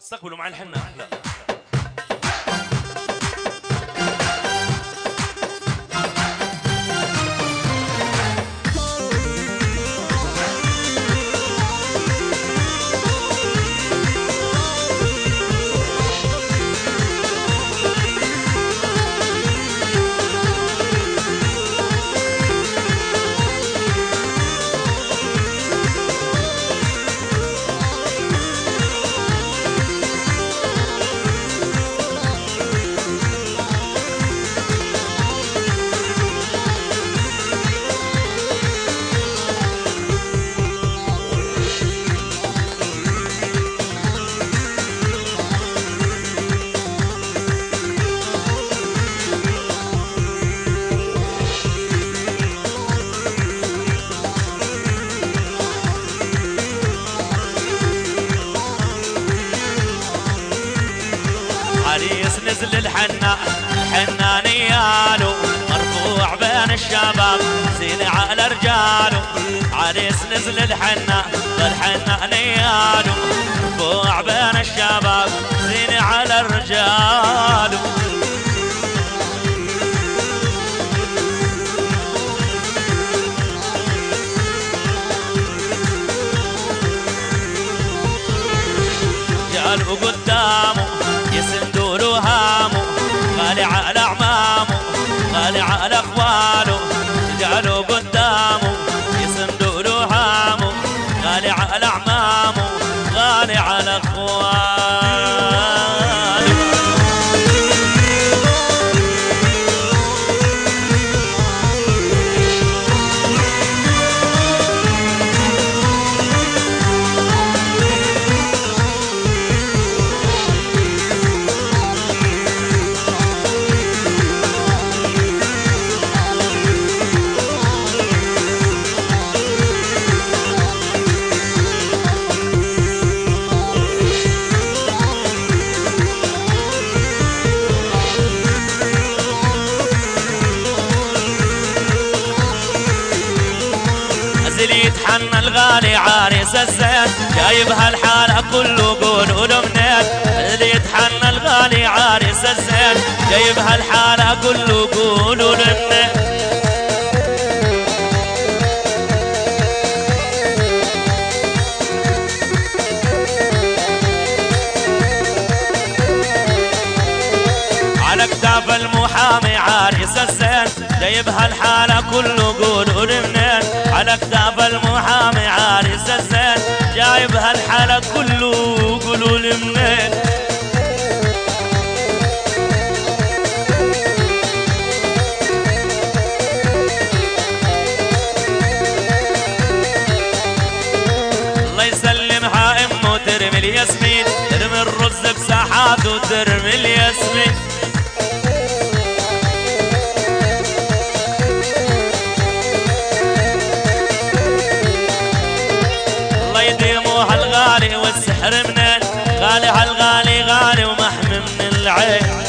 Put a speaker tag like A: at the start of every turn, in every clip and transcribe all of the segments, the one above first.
A: استقبلوا مع الحنة. عريس نزل الحنا نياله مرفوع بين الشباب زين على رجاله. عريس نزل الحنا نياله مرفوع بين الشباب زين على الرجال. جاله قدامه يسندوا له هامه غالي على اعمامه غالي على اخواله. جاله قدامه يسندوا له هامه غالي على اعمامه غالي على اخواله. يتحنى الغالي عريس الزين جايب هالحالة كله قولوا له منين. يتحنى الغالي عريس الزين جايب هالحالة كله قولوا له منين. على كتاب المحامي عريس الزين جايب هالحالة كله قولوا له منين. على كتاب المحامي عريس الزين جايب هالحالة كله قولوا لي منين. الله يسلمها امه ترمي الياسمين ترمي الرز بساحات وترمي الياسمين. هالغالي والسحر منين غالي هالغالي غالي ومحمي من العين.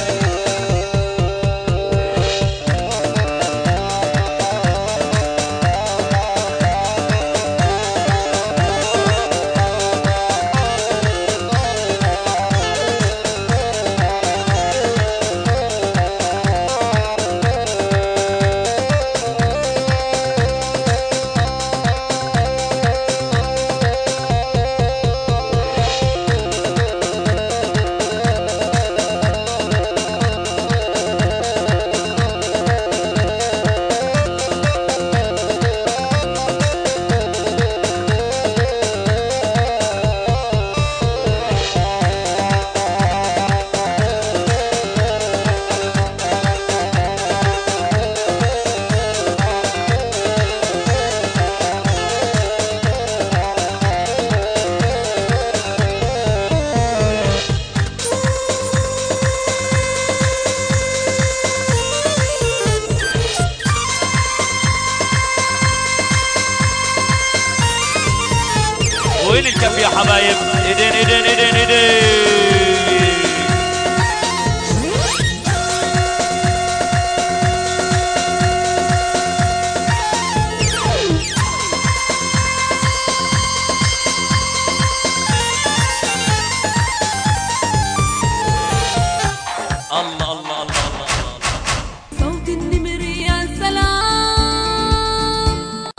A: الله الله